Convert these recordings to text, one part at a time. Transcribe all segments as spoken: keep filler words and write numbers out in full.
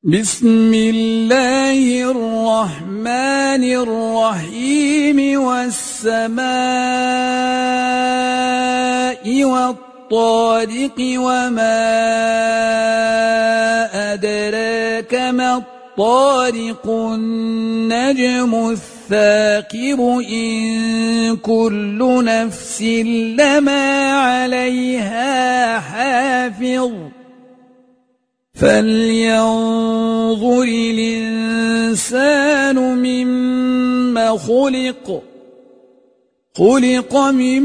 بسم الله الرحمن الرحيم والسماء والطارق وما أدراك ما الطارق النجم الثاقب إن كل نفس لما عليها حافظ فلينظر الإنسان مما خلق خلق من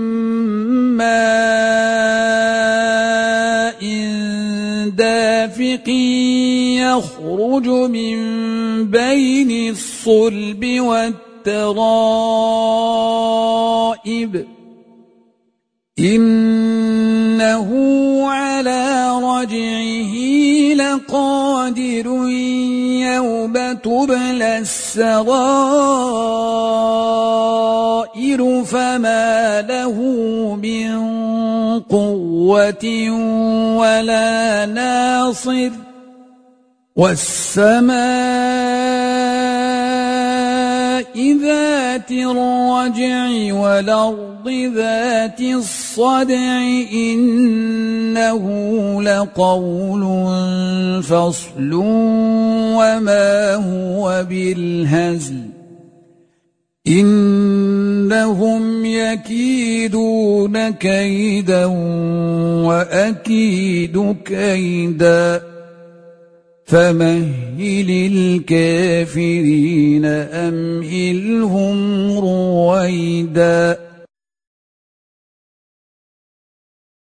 ماء دافق يخرج من بين الصلب والترائب إنه على رجعه لقادر يوم تبلى السرائر فما له من قوة ولا ناصر والسماء ذات الرجع والأرض ذات الصدع إنه لقول فصل وما هو بالهزل إنهم يكيدون كيدا وأكيد كيدا فمهل الكافرين أمهلهم رويدا.